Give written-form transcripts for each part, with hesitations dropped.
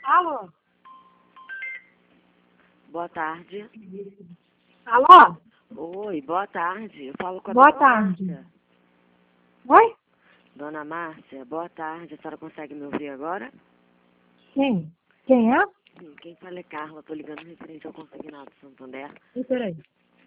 Alô? Boa tarde. Alô? Oi, boa tarde. Eu falo com a Boa dona tarde. Márcia. Oi? Dona Márcia, boa tarde. A senhora consegue me ouvir agora? Sim. Quem é? Quem fala é Carla. Estou ligando referente ao consignado Santander. Peraí.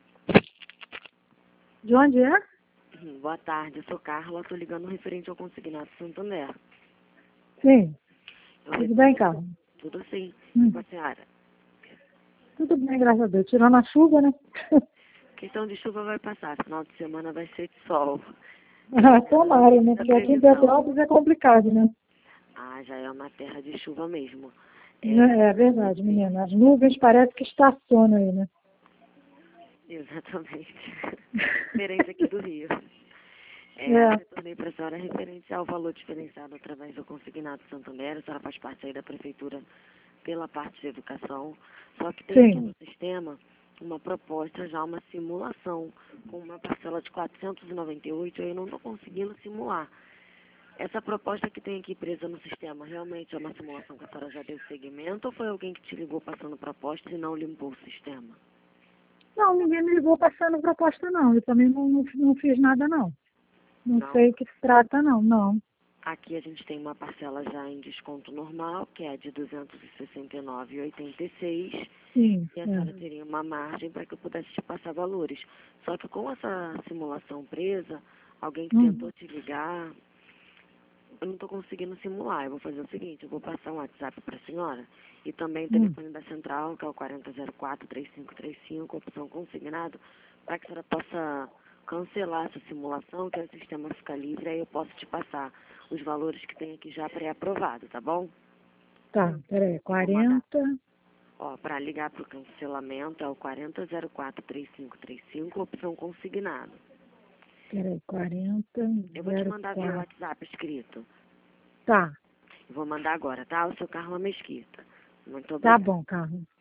De onde é? Boa tarde, eu sou Carla. Estou ligando referente ao consignado Santander. Sim. Eu Tudo recebi- bem, Carla? Tudo sim. Hum. Com a senhora. Tudo bem, graças a Deus. Tirando a chuva, né? Questão de chuva vai passar. Final de semana vai ser de sol. Tomara, né? Da Porque aqui em previsão. Petrópolis é complicado, né? Ah, já é uma terra de chuva mesmo. É verdade, menina. As nuvens parece que estacionam aí, né? Exatamente. Diferença aqui do Rio. É. Retornei para a senhora referente ao valor diferenciado através do consignado Santander. A senhora faz parte aí da prefeitura pela parte de educação. Só que tem aqui Sim. no sistema uma proposta, já uma simulação, com uma parcela de 498, eu não estou conseguindo simular. Essa proposta que tem aqui presa no sistema, realmente é uma simulação que a senhora já deu seguimento ou foi alguém que te ligou passando proposta e não limpou o sistema? Não, ninguém me ligou passando proposta, não. Eu também não fiz nada, não. Não Não. sei o que se trata, não. Não. Aqui a gente tem uma parcela já em desconto normal, que é de R$ 269,86, Sim. e a senhora teria uma margem para que eu pudesse te passar valores. Só que com essa simulação presa, alguém que tentou te ligar, eu não estou conseguindo simular. Eu vou fazer o seguinte, eu vou passar um WhatsApp para a senhora e também o telefone da central, que é o 4004-3535, opção consignado, para que a senhora possa cancelar essa simulação, que o sistema fica livre, aí eu posso te passar os valores que tem aqui já pré-aprovado, tá bom? Tá, peraí. Eu vou mandar. 40. Ó, para ligar para o cancelamento é o 4004-3535, opção consignado. Peraí, 40. Eu vou te mandar via 04. WhatsApp escrito. Tá. Eu vou mandar agora, tá? O seu Carla Mesquita. Muito Tá obrigada. bom, Carlos.